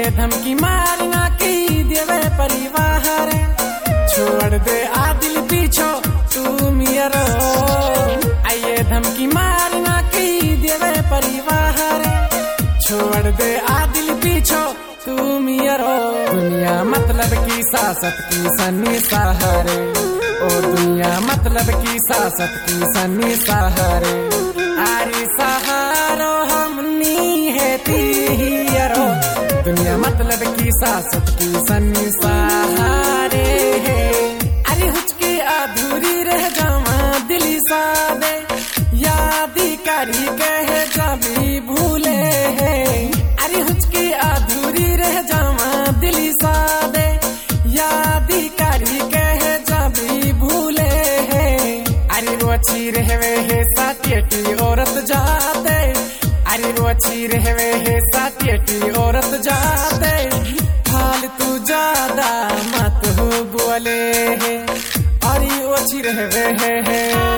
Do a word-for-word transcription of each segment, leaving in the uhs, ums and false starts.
आइए धमकी मारना की देवे परिवार छोड़ दे आ दिल पीछो तू मियरो आइए धमकी मारना की देवे परिवार छोड़ दे आ दिल पीछो तू मियरो दुनिया मतलब की सासत की सन्नी सहारे ओ दुनिया मतलब की सासत की सन्नी सहारे आरी सहारो हमनी है तीयरो दुनिया मतलब की सासत की सन्नी सहारे है अरे हुचकी अधूरी रह जावा दिली सादे यादी करी कहे जाबी भूले है अरे हुचकी अधूरी रह जावा दिली सादे यादी करी कहे जाबी भूले है अरे रोची रहवे है साथियटी औरत जाते अरे रोची रहवे है साथियटी औरत जाते फालतू ज्यादा मत हो बोले है अरे ओछी रहवे है, है।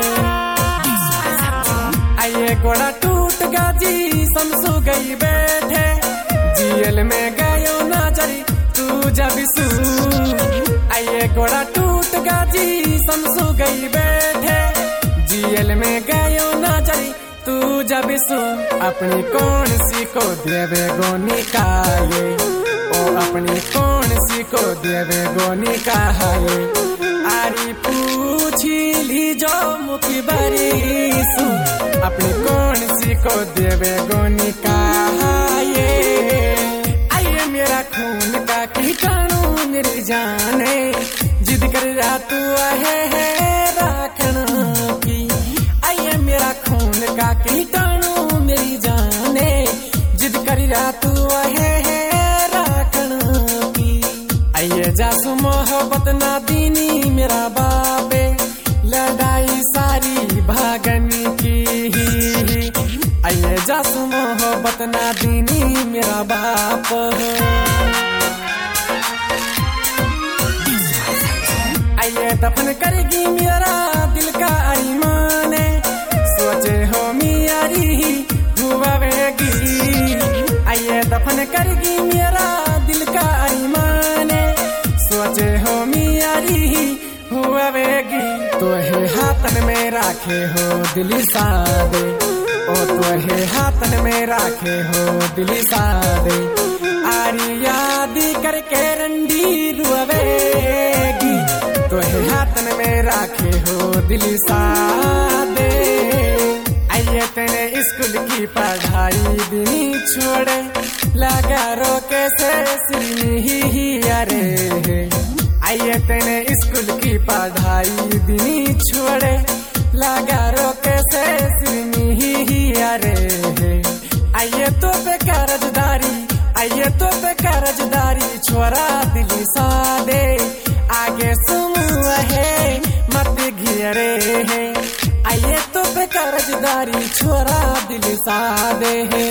आइए गोड़ा टूट गाजी समसू गई बैठे जीएल में गयो नाजरी तू जब सू आइए गोड़ा टूट गाजी समसू गई बैठे जीएल में गयो नाजरी तू जब सू अपनी कौन सी को देवे गोनी काये ओ अपनी कौन सी को देवे गोनी काये आरी पूछी ली जो मुखी बरी सू अपनी कौन सी को देवे गोनी काये आइए मेरा खून का कीटाणु मेरी जाने जिद कर रहा तू है, है राखना की आइए मेरा खून का कीटाणु मेरी जाने जिद कर रहा तू है, है राखना की आइए जासू मोहब्बत ना दीनी मेरा बाबे लड़ाई सारी भागन की आइए जासू मोहब्बत ना दीनी मेरा बाप आइए दफन करेगी मेरा दिल का अरमान सोचे हो मियारी हुआवेगी आइए दफन करेगी मेरा दिल का अरमान सोचे हो मियारी हुआवेगी तो है हाथन में राखे हो दिली सादे ओ तो है हाथन में राखे हो दिली सादे आरी यादी करके रंडी रुआवेगी तो है हाथन में राखे हो दिली सादे आइए तेने स्कूल की पढ़ाई दिनी छोड़े लगा रो कैसे सिरनी ही अरे आइए तेने स्कूल की पढ़ाई दिनी छोड़े लगा रो कैसे सिरनी ही अरे आइए तो पे कर्जदारी आइए तो पे कर्जदारी छोरा दिली सादे आगे सुन है मत घिरे है आइए तो पे कर्जदारी छोरा दिल सादे है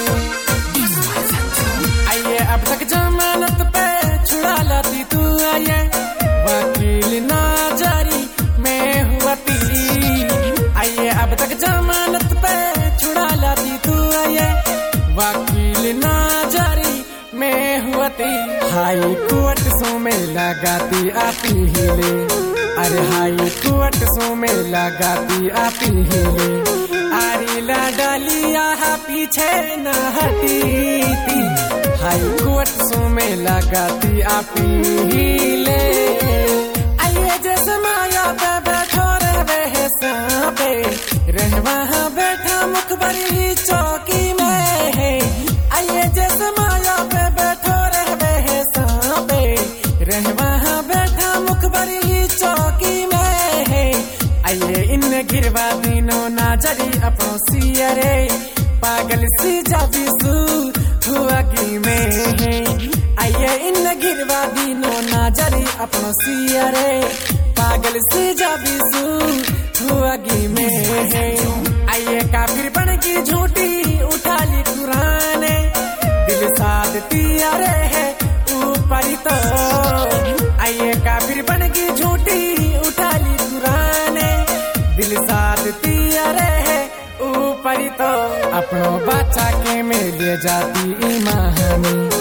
आइए अब तक जमानत पे छुड़ा लाती तू आइए वकील ना जारी मैं हुआ ती आइए अब तक जमानत पे छुड़ा लाती तू आइए वकील ना जारी मैं हुआ ती हाई कोर्ट सो में लगाती आती हिले अरे हाई कोर्ट सो में लगाती आती हिले आरी ला डालिया पीछे न हटी थी हाई कोर्ट सो में लगाती आती हिले आइए जैसे माया पे बैठो रहवे है सांपे रह वहाँ बैठा मुखबरी चौकी में है आइए जैसे माया पे बैठो रहवे है सांपे रह वहाँ बैठा मुखबरी चौकी में है आइए इन गिरवा दिनों नाजरी अपनों सियरे पागल सी जाबी सू हुआ की में है आइए इन गिरवा दिनों नाजरी अपनों सियरे पागल सी जाबी सू हुआ की में है आइए काफिर बन की झूठी उठा ली कुराने दिल साध तियारे है ऊपर तो आइए काफिर बन की झूठी उठा ली कुराने दिल साध तियारे है ऊपर तो अपनों बच्चा के में ले जाती ईमानी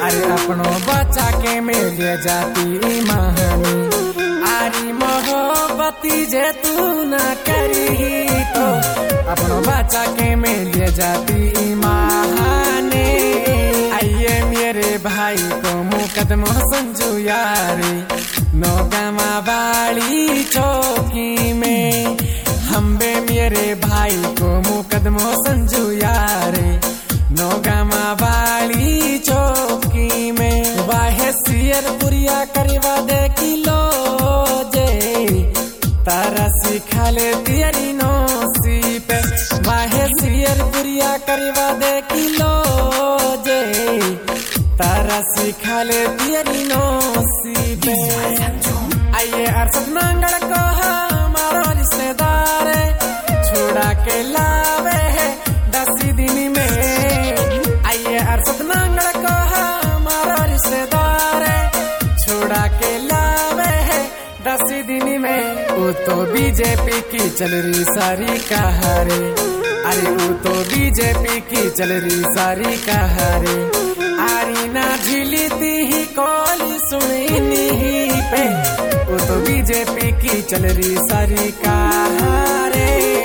अरे अपनो बच्चा के मिल जाती महानी आरी मोहब्बती जे तू न करी तो अपनो बच्चा के मिल जाती महाने। आइए मेरे भाई को मुकदमा संजू यारे नौगामा वाली चौकी में हम बे मेरे भाई को मुकदमा संजू यारे नौगामा वाली चौकी में। वाहे सियर पुरिया करवा दे किलो जे तारा सिखा ले तियरी नोसी पे। वाहे सियर पुरिया करवा दे किलो जे तारा सिखा ले तियरी नोसी पे। आइए अरसद नांगड़ को हमारा रिश्तेदार छोड़ा के लावे है दसी दिन में। आइए अरसद नांगड़ को हमारा रिश्तेदार छोड़ा के लावे है दसी दिन में। वो तो बीजेपी की चल रही सारी कहारे अरे वो तो बीजेपी की चल रही सारी कहारे आरी ना झिलती ही कॉल सुनी ही पे। वो तो बीजेपी की चल रही सारी कहारे।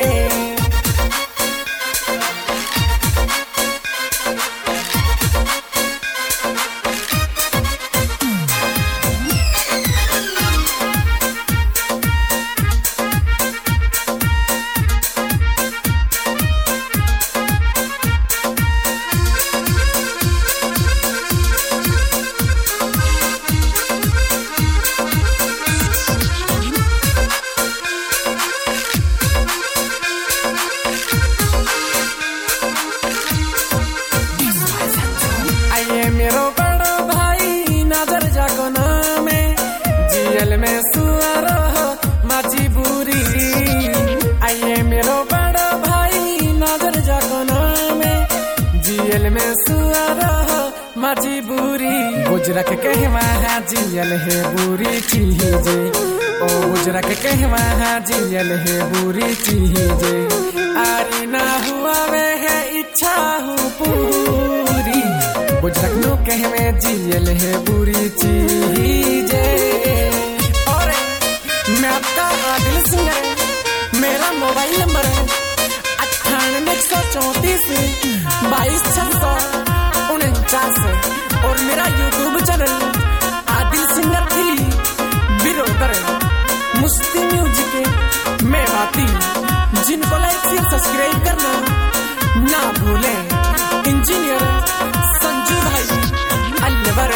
मेरो बड़ो भाई नजर जाको नामे जियल में सुअरो माची बुरी। आइए मेरो बड़ो भाई नजर जाको नामे जियल में सुअरो माची बुरी। गुजरक कहवा जियल है बुरी चीजे ओ गुजरक कहवा जियल है बुरी चीजे आरी ना हुआ वे है इच्छा हूँ पूरी। गुजरक नो कहवे जियल है बुरी चीजे। और मैं आपका आदिल सिंगर मेरा मोबाइल नंबर है अट्ठानवे एक सौ चौतीस बाईस छह सौ उनचास और मेरा YouTube channel Adil singer three brother मुस्ती म्यूजिक में बाती। जिनको लाइक शेयर सब्सक्राइब करना ना भूले। इंजीनियर संजू भाई अलवर।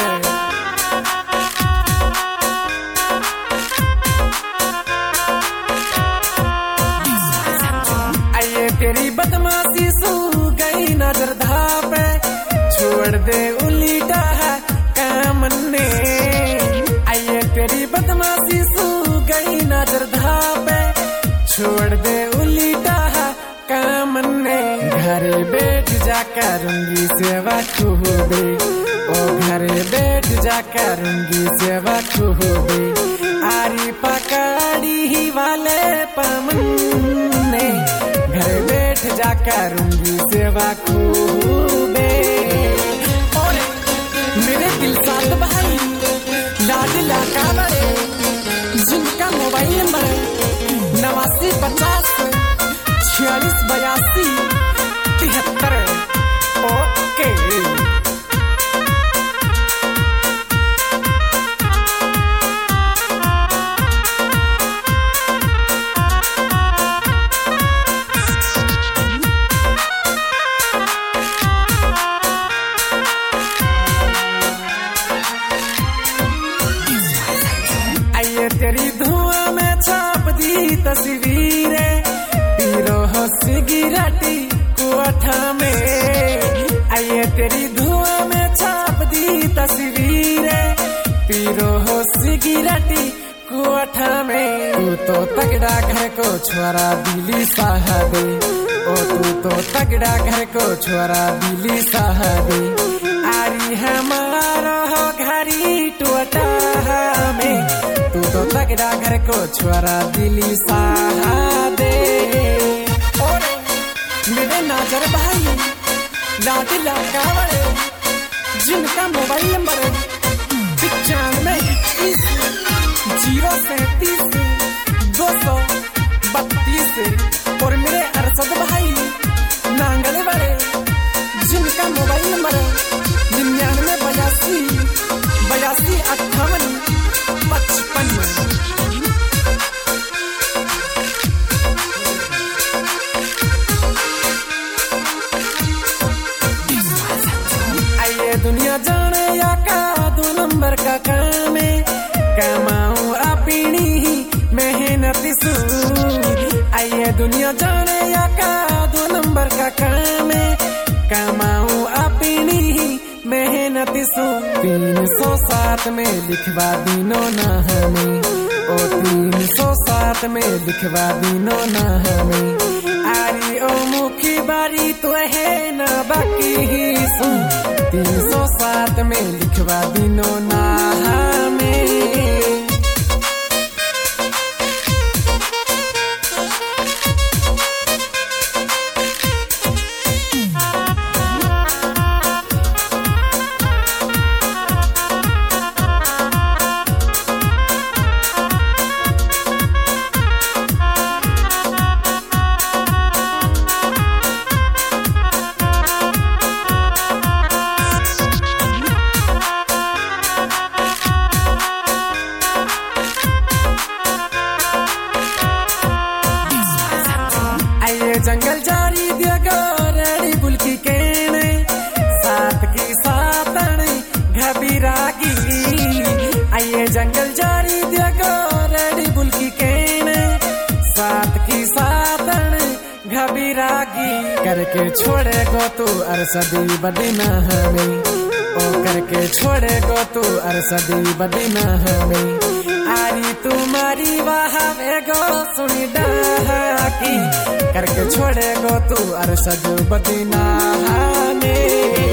आइए तेरी बदमाशी सू गई नजर धापे छोड़ दे उल्टा काम ने। आइए तेरी बदमाशी सू गई नजर धापे छोड़ दे उल्टा काम ने। घरे बैठ जा करूंगी सेवा खूबे ओ घरे बैठ जा करूंगी सेवा खूबे आरी पकड़ी ही वाले पमने। घरे बैठ जा करूंगी सेवा खूबे। और मेरे दिल साथ भाई लाडला काबरे जिनका मोबाइल नंबर नवासी पचास छियालीस बयासी तिहत्तर। ओके आइए तेरी धुआं में छाप दी तस्वीरें पीरो हो सिगरेटी कोठा में। आइए तेरी धुआं में छाप दी तस्वीरें पीरो हो सिगरेटी कोठा में। तू तो तगड़ा घर को छोरा दिली साहबे ओ तू तो तगड़ा घर को छोरा दिली साहबे आरी हमारा हो घरी टूटा में। तू तो तगड़ा घर को छोरा दिली साहबे। और मेरे नाजर भाई लाडला कावड़े जिनका मोबाइल नंबर पिचानवे इक्कीस जीरो सैंतीस दो सौ बत्तीस और मेरे अरशद भाई नांगले वाले जिनका मोबाइल नंबर निन्यानवे बयासी बयासी अट्ठावन पचपन। दुनिया जाने या का दो नंबर का काम है कमाऊं अपनी ही मेहनत सू। आइए दुनिया जाने या का दो नंबर का काम है कमाऊं अपनी ही मेहनत सू। तीन सौ सात में लिखवा दीनो ना हमें ओ तीन सौ सात में लिखवा दीनो ना हमें। आरी ओ मुखी बारी तो है ना बाकी ही सुन तीन सौ सात में लिखवा दीनो ना हमें। जंगल जारी दिया रेडी बुलकी केने सात की सातन घबीरागी। आइए जंगल जारी दिया रेडी बुलकी केने सात की सातन घबीरागी। करके छोड़े गो तू अरसदी बदीना हमें ओ करके छोड़े गो तू अरसदी बदीना हमें। आरी तुम्हारी वाह गो सुनी डाकी करके छोड़े गो तू अरसद बदीना हमें।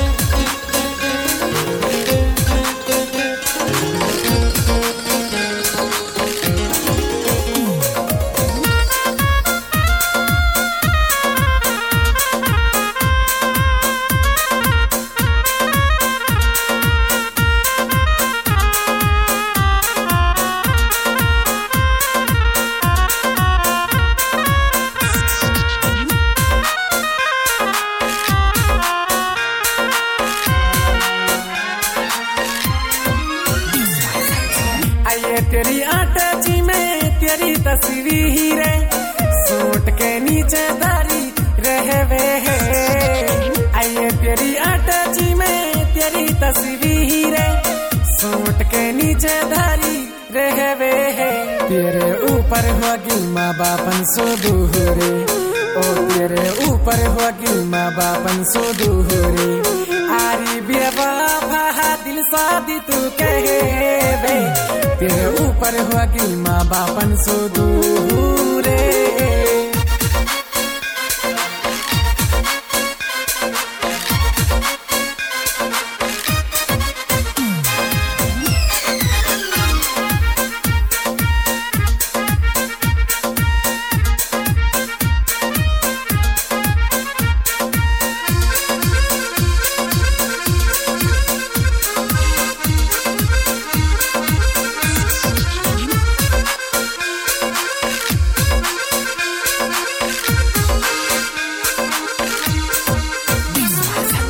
तेरी आटाची में तेरी तस्वीर सूट के नीचे दारी रहवे है। आइए तेरी आटाची में तेरी तस्वीर सूट के नीचे दारी रहवे है। तेरे ऊपर होगी माँ बापन सो दूहरे ओ तेरे ऊपर होगी माँ बापन सो दूहरे। आरी बेवफा दिल शादी तू कहे वे तेरे ऊपर होगी माँ बापन सो दूरे।